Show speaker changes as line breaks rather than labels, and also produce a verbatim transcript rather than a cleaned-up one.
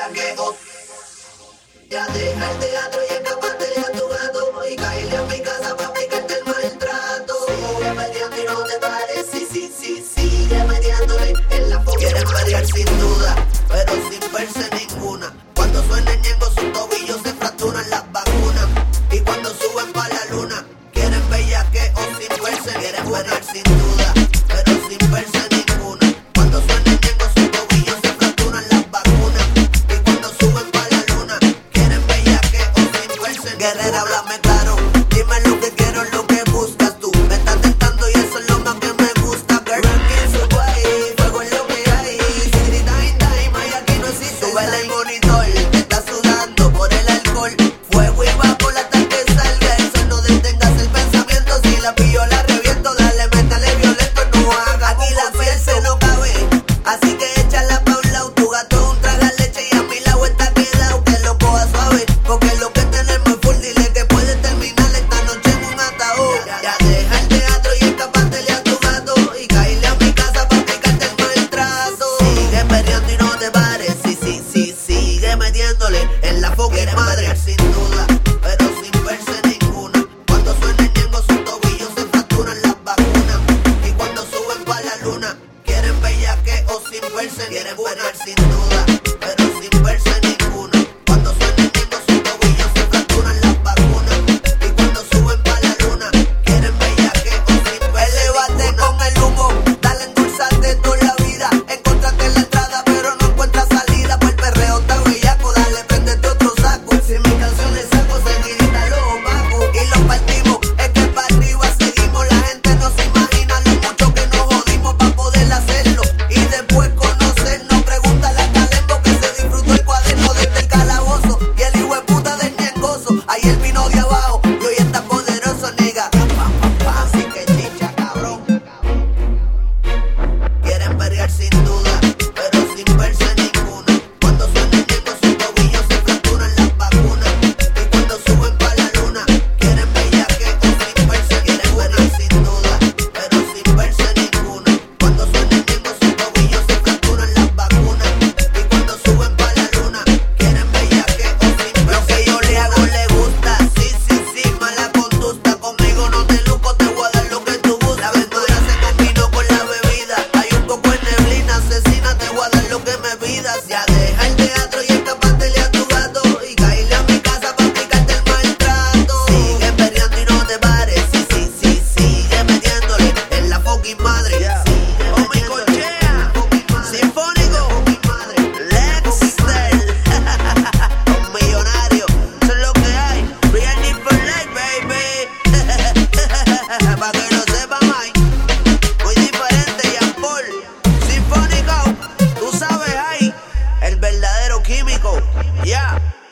quejo. Ya deja el teatro y escapátele a tu gato y cáele a mi casa pa' aplicarte el maltrato. Sigue metiendo y no te pares, sí, sí, sí, sigue metiéndole en la foto. Quieres pelear sin duda, pero sin perseguir.